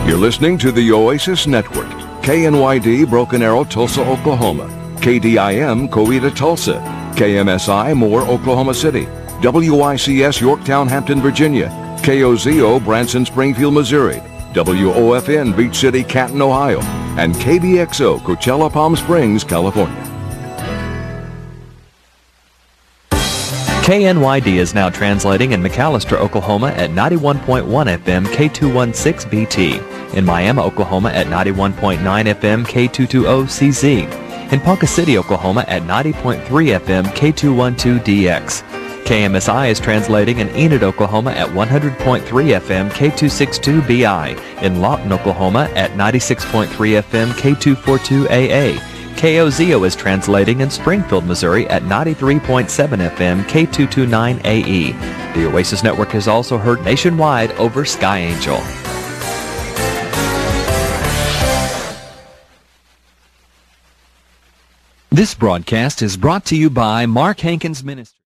You're listening to the Oasis Network. KNYD Broken Arrow, Tulsa, Oklahoma. KDIM Coweta, Tulsa. KMSI Moore, Oklahoma City. WICS Yorktown, Hampton, Virginia. KOZO Branson, Springfield, Missouri. WOFN Beach City, Canton, Ohio. And KBXO Coachella, Palm Springs, California. KNYD is now translating in McAlester, Oklahoma at 91.1 FM K216BT. In Miami, Oklahoma at 91.9 FM K220CZ. In Ponca City, Oklahoma at 90.3 FM K212DX. KMSI is translating in Enid, Oklahoma at 100.3 FM K262BI. In Lawton, Oklahoma at 96.3 FM K242AA. KOZO is translating in Springfield, Missouri at 93.7 FM K229AE. The Oasis Network is also heard nationwide over Sky Angel. This broadcast is brought to you by Mark Hankins Ministries.